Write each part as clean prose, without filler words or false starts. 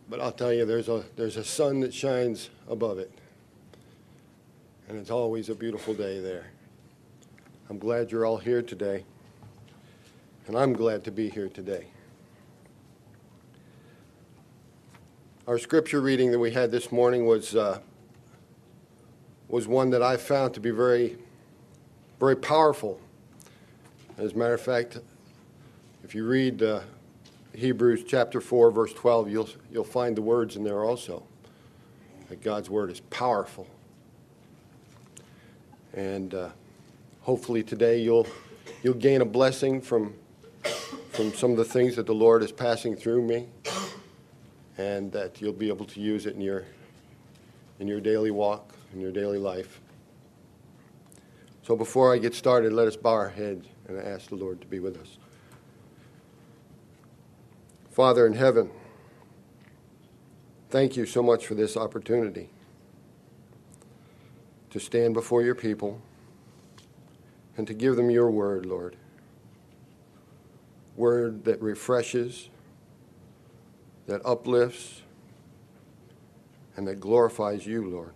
But I'll tell you, there's a sun that shines above it. And it's always a beautiful day there. I'm glad you're all here today. And I'm glad to be here today. Our scripture reading that we had this morning was one that I found to be very, very powerful. As a matter of fact, if you read Hebrews chapter 4, verse 12, you'll find the words in there also. That God's word is powerful. And hopefully today you'll gain a blessing from some of the things that the Lord is passing through me, and that you'll be able to use it in your daily walk, in your daily life. So before I get started, let us bow our heads and ask the Lord to be with us. Father in heaven, thank you so much for this opportunity to stand before your people and to give them your word, Lord. Word that refreshes, that uplifts, and that glorifies you, Lord.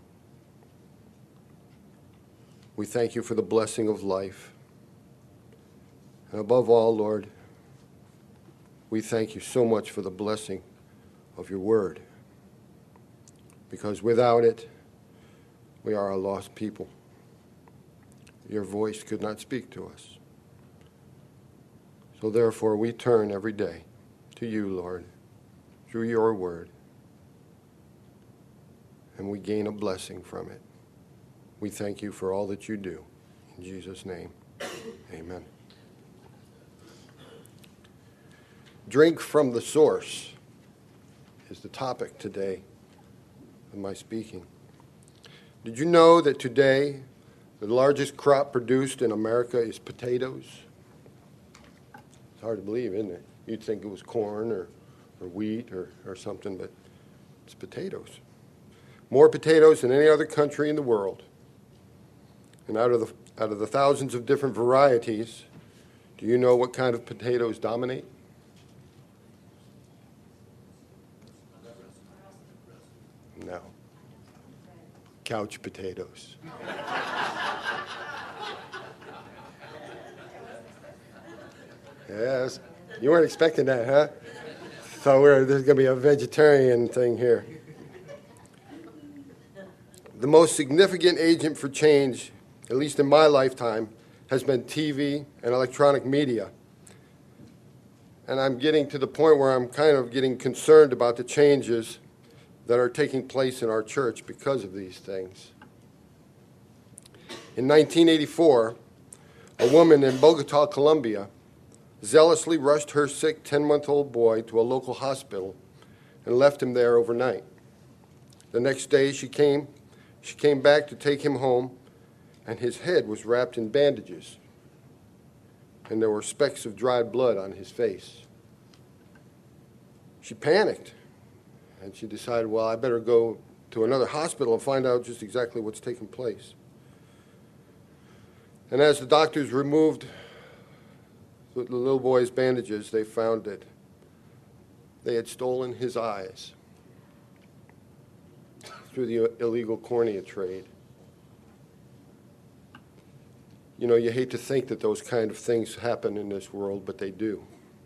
We thank you for the blessing of life. And above all, Lord, we thank you so much for the blessing of your word. Because without it, we are a lost people. Your voice could not speak to us. So therefore, we turn every day to you, Lord, through your word. And we gain a blessing from it. We thank you for all that you do. In Jesus' name, amen. Drink from the source is the topic today of my speaking. Did you know that today the largest crop produced in America is potatoes? It's hard to believe, isn't it? You'd think it was corn or wheat or something, but it's potatoes. More potatoes than any other country in the world. And out of the thousands of different varieties, do you know what kind of potatoes dominate? No. Couch potatoes. Yes. You weren't expecting that, huh? Thought there's going to be a vegetarian thing here. The most significant agent for change, at least in my lifetime, has been TV and electronic media. And I'm getting to the point where I'm kind of getting concerned about the changes that are taking place in our church because of these things. In 1984, a woman in Bogota, Colombia, zealously rushed her sick 10-month-old boy to a local hospital and left him there overnight. The next day she came back to take him home, and his head was wrapped in bandages, and there were specks of dried blood on his face. She panicked, and she decided, well, I better go to another hospital and find out just exactly what's taking place. And as the doctors removed the little boy's bandages, they found that they had stolen his eyes through the illegal cornea trade. You know, you hate to think that those kind of things happen in this world, but they do.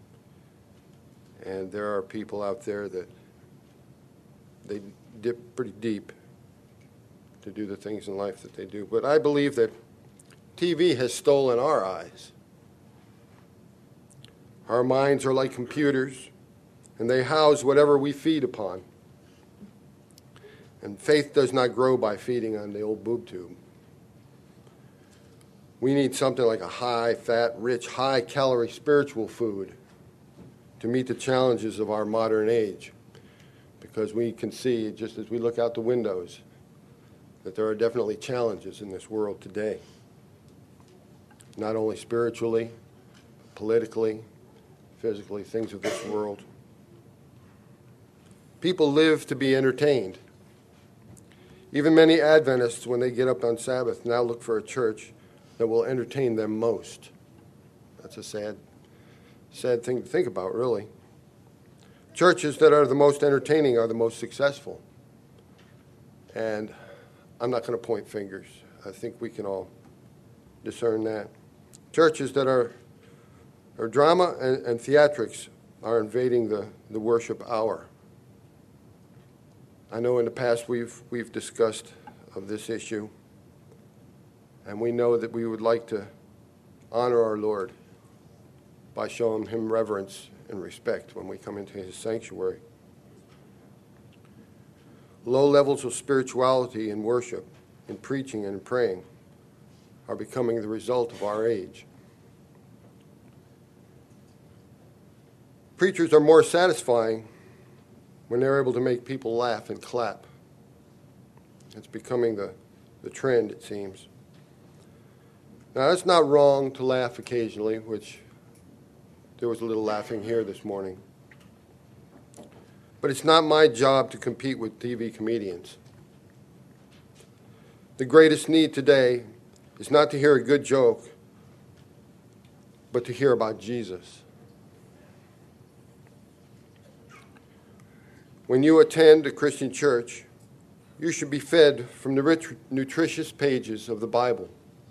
And there are people out there that they dip pretty deep to do the things in life that they do. But I believe that TV has stolen our eyes. Our minds are like computers, and they house whatever we feed upon. And faith does not grow by feeding on the old boob tube. We need something like a high-fat, rich, high-calorie spiritual food to meet the challenges of our modern age. Because we can see, just as we look out the windows, that there are definitely challenges in this world today. Not only spiritually, politically, physically, things of this world. People live to be entertained. Even many Adventists, when they get up on Sabbath, now look for a church that will entertain them most. That's a sad thing to think about, really. Churches that are the most entertaining are the most successful. And I'm not going to point fingers. I think we can all discern that. Churches that are drama and theatrics are invading the worship hour. I know in the past we've discussed of this issue, and we know that we would like to honor our Lord by showing him reverence and respect when we come into his sanctuary. Low levels of spirituality in worship, in preaching and in praying are becoming the result of our age. Preachers are more satisfying when they're able to make people laugh and clap. It's becoming the trend, it seems. Now, it's not wrong to laugh occasionally, which there was a little laughing here this morning. But it's not my job to compete with TV comedians. The greatest need today is not to hear a good joke, but to hear about Jesus. When you attend a Christian church, you should be fed from the rich, nutritious pages of the Bible.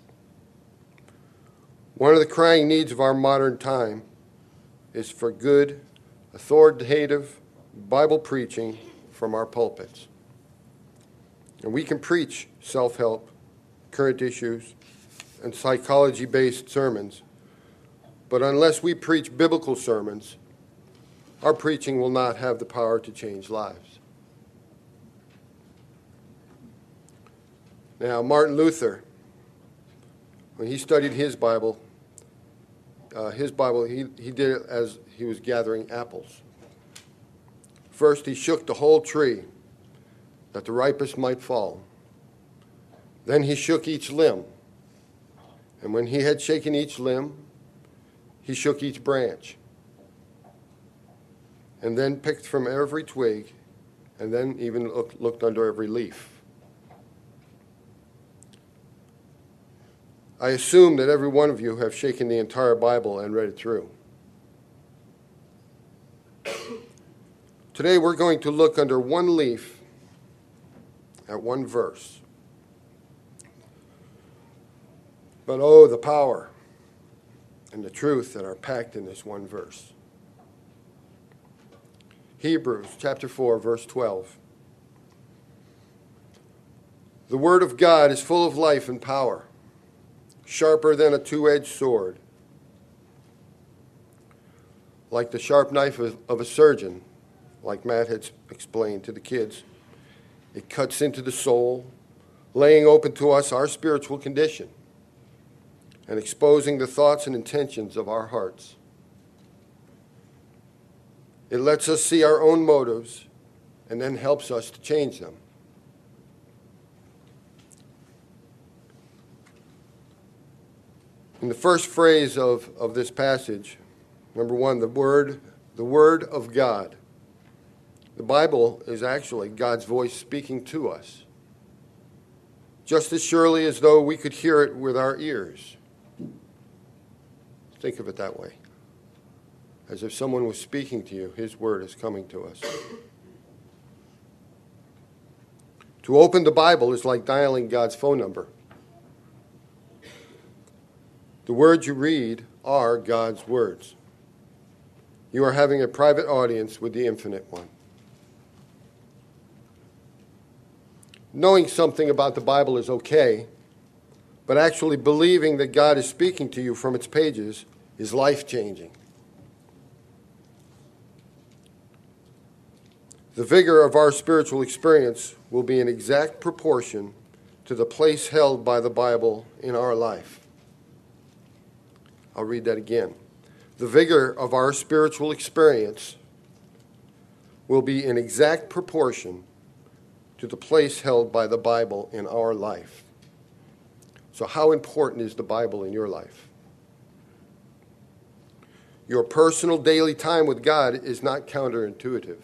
One of the crying needs of our modern time is for good, authoritative Bible preaching from our pulpits. And we can preach self-help, current issues, and psychology-based sermons, but unless we preach biblical sermons, our preaching will not have the power to change lives. Now, Martin Luther, when he studied his Bible, he did it as he was gathering apples. First, he shook the whole tree, that the ripest might fall. Then he shook each limb. And when he had shaken each limb, he shook each branch. And then picked from every twig, and then even looked under every leaf. I assume that every one of you have shaken the entire Bible and read it through. Today we're going to look under one leaf at one verse. But oh, the power and the truth that are packed in this one verse. Hebrews chapter 4, verse 12. The word of God is full of life and power, sharper than a two-edged sword. Like the sharp knife of a surgeon, like Matt had explained to the kids, it cuts into the soul, laying open to us our spiritual condition and exposing the thoughts and intentions of our hearts. It lets us see our own motives and then helps us to change them. In the first phrase of this passage, number one, the word of God. The Bible is actually God's voice speaking to us, just as surely as though we could hear it with our ears. Think of it that way. As if someone was speaking to you, his word is coming to us. To open the Bible is like dialing God's phone number. The words you read are God's words. You are having a private audience with the Infinite One. Knowing something about the Bible is okay, but actually believing that God is speaking to you from its pages is life-changing. The vigor of our spiritual experience will be in exact proportion to the place held by the Bible in our life. I'll read that again. The vigor of our spiritual experience will be in exact proportion to the place held by the Bible in our life. So how important is the Bible in your life? Your personal daily time with God is not counterintuitive.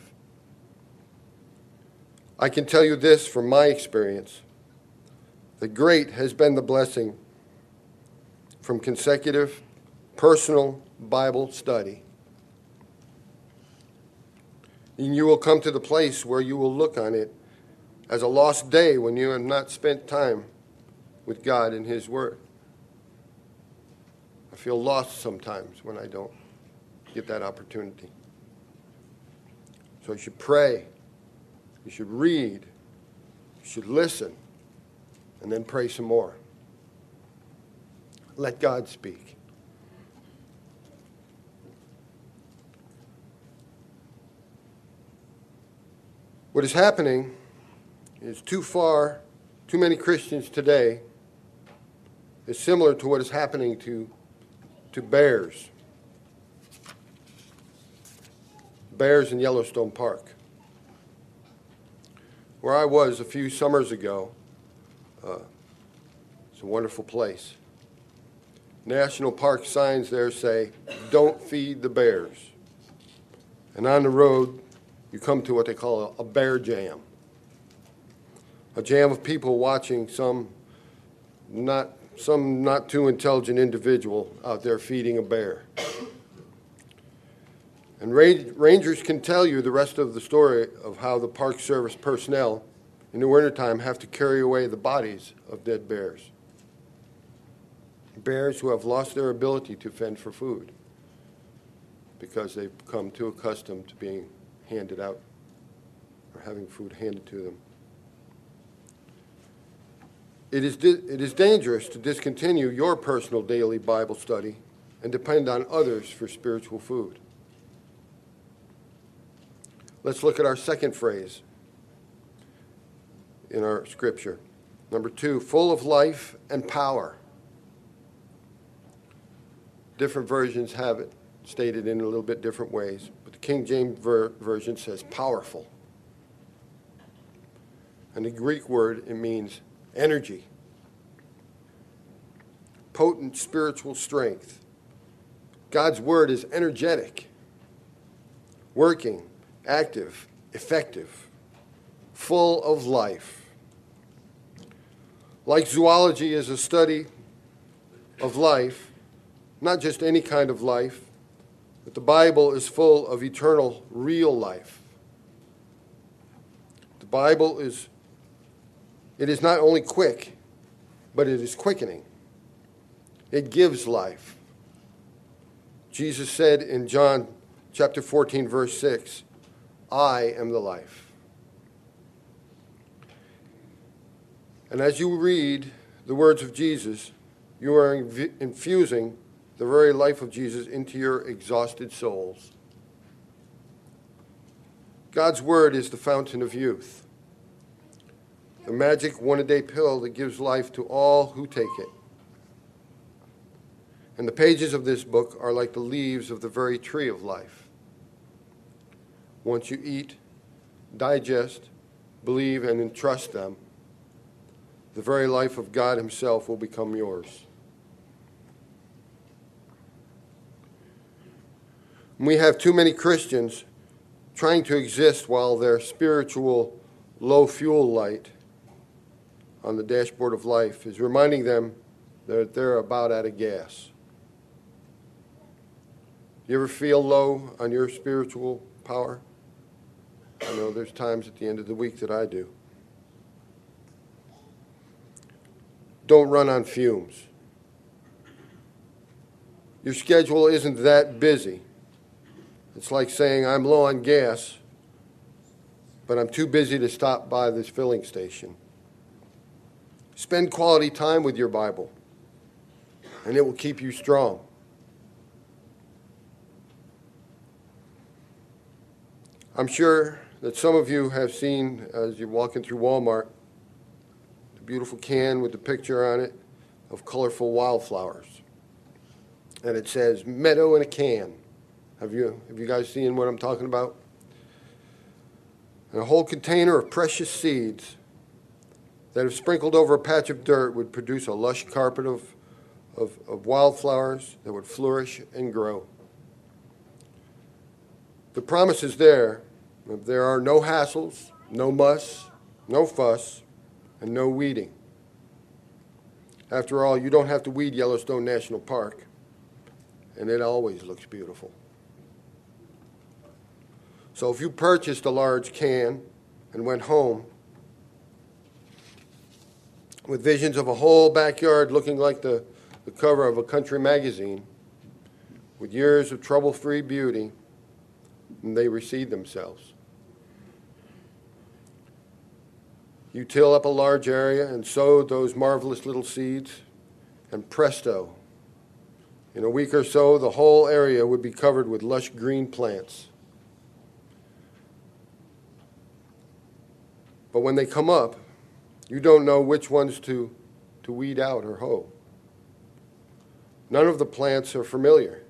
I can tell you this from my experience. The great has been the blessing from consecutive personal Bible study. And you will come to the place where you will look on it as a lost day when you have not spent time with God and His Word. I feel lost sometimes when I don't get that opportunity. So you should pray, you should read, you should listen, and then pray some more. Let God speak. What is happening is too many Christians today is similar to what is happening to bears. Bears in Yellowstone Park. Where I was a few summers ago, it's a wonderful place. National park signs there say, "Don't feed the bears." And on the road, you come to what they call a bear jam. A jam of people watching some not too intelligent individual out there feeding a bear. And rangers can tell you the rest of the story of how the Park Service personnel in the wintertime have to carry away the bodies of dead bears. Bears who have lost their ability to fend for food because they've become too accustomed to being handed out or having food handed to them. It is dangerous to discontinue your personal daily Bible study and depend on others for spiritual food. Let's look at our second phrase in our scripture. Number 2, full of life and power. Different versions have it stated in a little bit different ways, but the King James Version says powerful. And the Greek word, it means energy, potent spiritual strength. God's word is energetic, working, active, effective, full of life. Like zoology is a study of life, not just any kind of life, but the Bible is full of eternal, real life. The Bible is not only quick, but it is quickening. It gives life. Jesus said in John chapter 14, verse 6, "I am the life." And as you read the words of Jesus, you are infusing the very life of Jesus into your exhausted souls. God's word is the fountain of youth, the magic one-a-day pill that gives life to all who take it. And the pages of this book are like the leaves of the very tree of life. Once you eat, digest, believe, and entrust them, the very life of God Himself will become yours. We have too many Christians trying to exist while their spiritual low fuel light on the dashboard of life is reminding them that they're about out of gas. You ever feel low on your spiritual power? I know there's times at the end of the week that I do. Don't run on fumes. Your schedule isn't that busy. It's like saying, I'm low on gas, but I'm too busy to stop by this filling station. Spend quality time with your Bible, and it will keep you strong. I'm sure that some of you have seen, as you're walking through Walmart, the beautiful can with the picture on it of colorful wildflowers. And it says, "Meadow in a can." Have you guys seen what I'm talking about? And a whole container of precious seeds that, if sprinkled over a patch of dirt, would produce a lush carpet of wildflowers that would flourish and grow. The promise is there. There are no hassles, no muss, no fuss, and no weeding. After all, you don't have to weed Yellowstone National Park, and it always looks beautiful. So if you purchased a large can and went home with visions of a whole backyard looking like the cover of a country magazine, with years of trouble-free beauty, and they reseed themselves. You till up a large area and sow those marvelous little seeds, and presto, in a week or so, the whole area would be covered with lush green plants. But when they come up, you don't know which ones to weed out or hoe. None of the plants are familiar.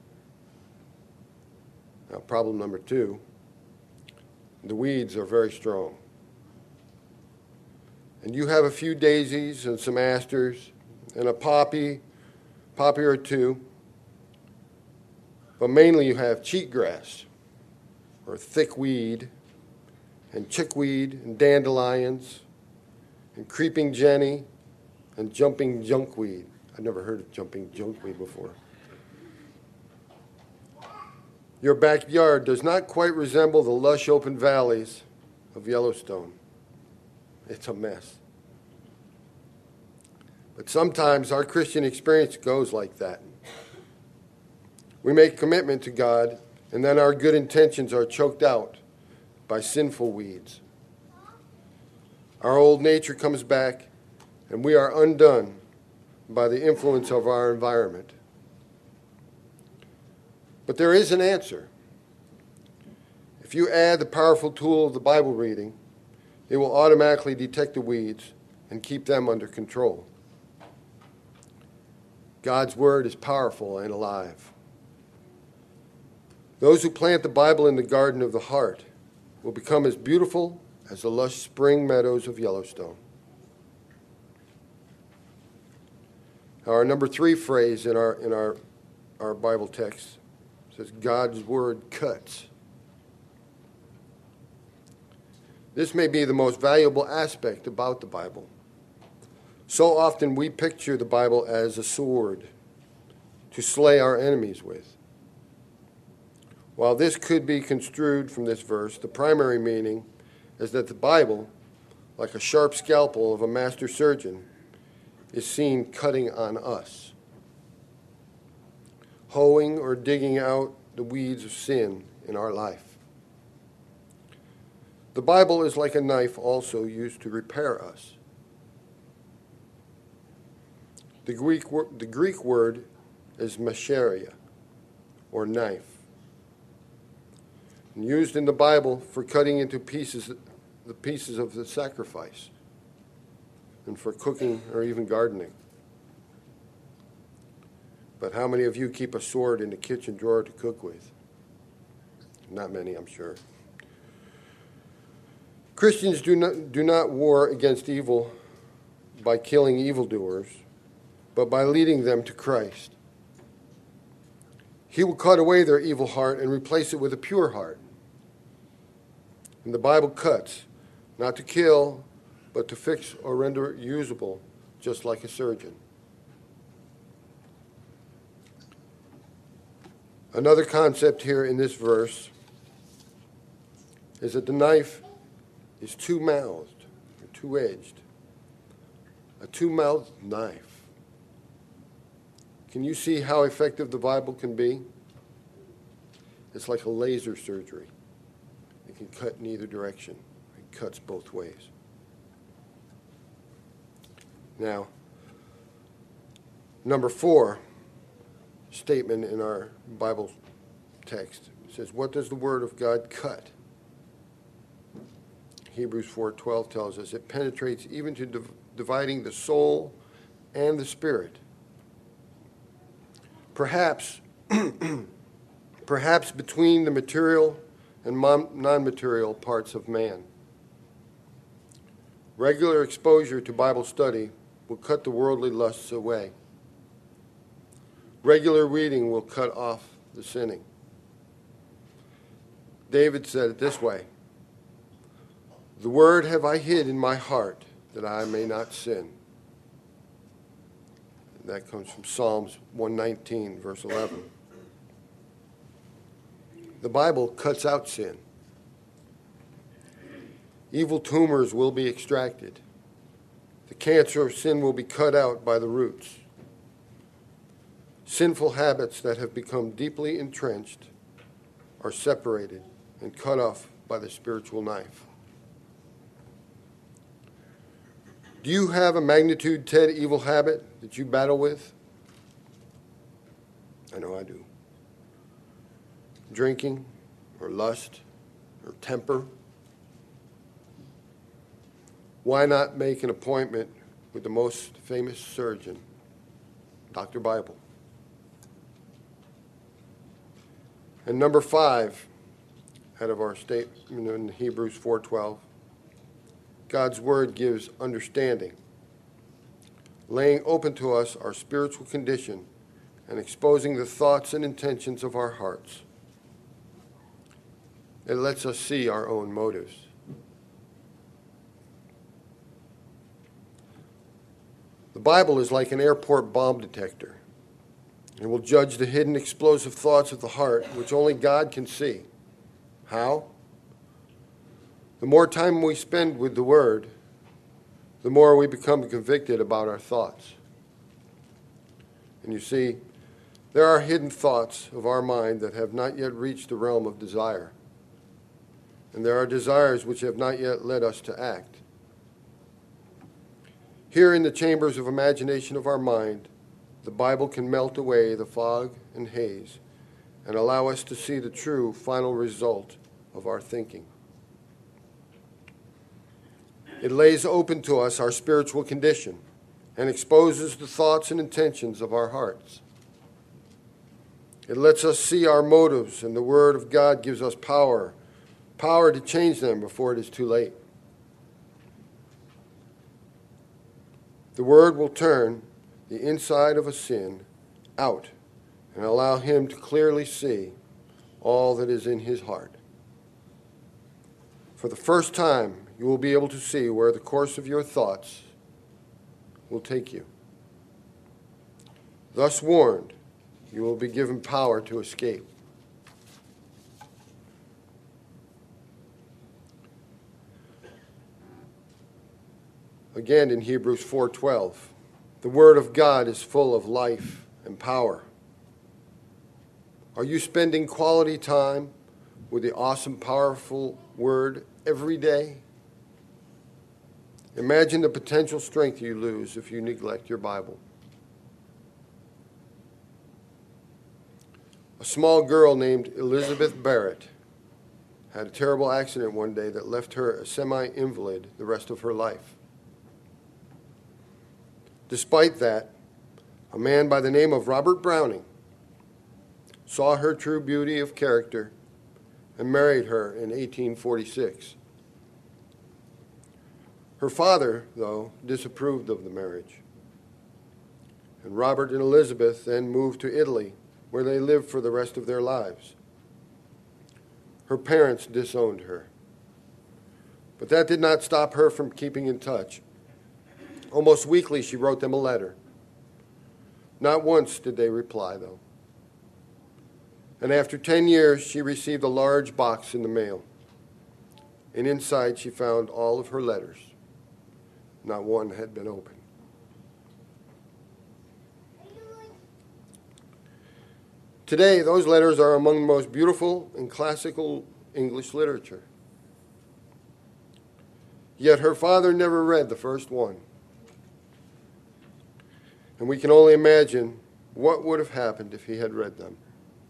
Now, problem number 2, the weeds are very strong. And you have a few daisies and some asters and a poppy or two, but mainly you have cheatgrass, or thick weed, and chickweed and dandelions, and creeping jenny, and jumping junkweed. I've never heard of jumping junkweed before. Your backyard does not quite resemble the lush open valleys of Yellowstone. It's a mess. But sometimes our Christian experience goes like that. We make commitment to God, and then our good intentions are choked out by sinful weeds. Our old nature comes back, and we are undone by the influence of our environment. But there is an answer. If you add the powerful tool of the Bible reading, it will automatically detect the weeds and keep them under control. God's word is powerful and alive. Those who plant the Bible in the garden of the heart will become as beautiful as the lush spring meadows of Yellowstone. Our number 3 phrase in our Bible text says, God's word cuts. This may be the most valuable aspect about the Bible. So often we picture the Bible as a sword to slay our enemies with. While this could be construed from this verse, the primary meaning is that the Bible, like a sharp scalpel of a master surgeon, is seen cutting on us, hoeing or digging out the weeds of sin in our life. The Bible is like a knife also used to repair us. The Greek word is macharia, or knife, and used in the Bible for cutting into pieces the pieces of the sacrifice, and for cooking or even gardening. But how many of you keep a sword in the kitchen drawer to cook with? Not many, I'm sure. Christians do not war against evil by killing evildoers, but by leading them to Christ. He will cut away their evil heart and replace it with a pure heart. And the Bible cuts, not to kill, but to fix or render usable, just like a surgeon. Another concept here in this verse is that the knife is two-mouthed, or two-edged. A two-mouthed knife. Can you see how effective the Bible can be? It's like a laser surgery. It can cut in either direction. It cuts both ways. Now, number 4 statement in our Bible text says, what does the Word of God cut? Hebrews 4:12 tells us it penetrates even to dividing the soul and the spirit. Perhaps between the material and non-material parts of man. Regular exposure to Bible study will cut the worldly lusts away. Regular reading will cut off the sinning. David said it this way, "The word have I hid in my heart, that I may not sin." And that comes from Psalms 119, verse 11. The Bible cuts out sin. Evil tumors will be extracted. The cancer of sin will be cut out by the roots. Sinful habits that have become deeply entrenched are separated and cut off by the spiritual knife. Do you have a magnitude 10 evil habit that you battle with? I know I do. Drinking, or lust, or temper. Why not make an appointment with the most famous surgeon, Dr. Bible? And number 5, out of our statement in Hebrews 4:12, God's word gives understanding, laying open to us our spiritual condition and exposing the thoughts and intentions of our hearts. It lets us see our own motives. The Bible is like an airport bomb detector. It will judge the hidden explosive thoughts of the heart, which only God can see. How? The more time we spend with the Word, the more we become convicted about our thoughts. And you see, there are hidden thoughts of our mind that have not yet reached the realm of desire. And there are desires which have not yet led us to act. Here in the chambers of imagination of our mind, the Bible can melt away the fog and haze and allow us to see the true final result of our thinking. It lays open to us our spiritual condition and exposes the thoughts and intentions of our hearts. It lets us see our motives, and the Word of God gives us power to change them before it is too late. The Word will turn the inside of a sin out and allow him to clearly see all that is in his heart. For the first time, you will be able to see where the course of your thoughts will take you. Thus warned, you will be given power to escape. Again in Hebrews 4:12, the Word of God is full of life and power. Are you spending quality time with the awesome, powerful Word every day? Imagine the potential strength you lose if you neglect your Bible. A small girl named Elizabeth Barrett had a terrible accident one day that left her a semi-invalid the rest of her life. Despite that, a man by the name of Robert Browning saw her true beauty of character and married her in 1846. Her father, though, disapproved of the marriage. And Robert and Elizabeth then moved to Italy, where they lived for the rest of their lives. Her parents disowned her. But that did not stop her from keeping in touch. Almost weekly, she wrote them a letter. Not once did they reply, though. And after 10 years, she received a large box in the mail. And inside, she found all of her letters. Not one had been opened. Today, those letters are among the most beautiful and classical English literature. Yet her father never read the first one. And we can only imagine what would have happened if he had read them.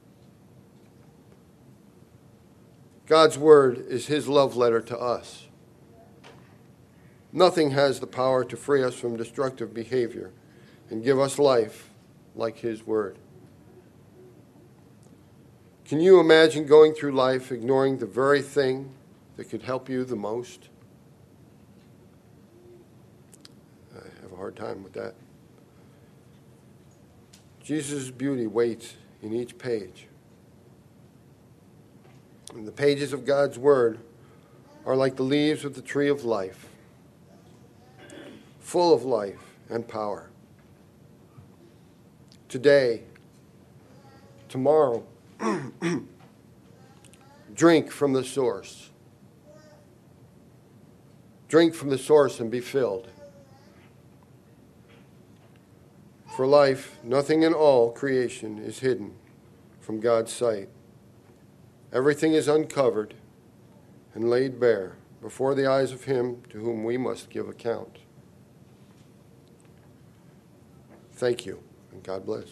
God's Word is his love letter to us. Nothing has the power to free us from destructive behavior and give us life like his Word. Can you imagine going through life ignoring the very thing that could help you the most? I have a hard time with that. Jesus' beauty waits in each page. And the pages of God's Word are like the leaves of the tree of life, full of life and power. Today, tomorrow, drink from the source. Drink from the source and be filled. For life, nothing in all creation is hidden from God's sight. Everything is uncovered and laid bare before the eyes of him to whom we must give account. Thank you, and God bless.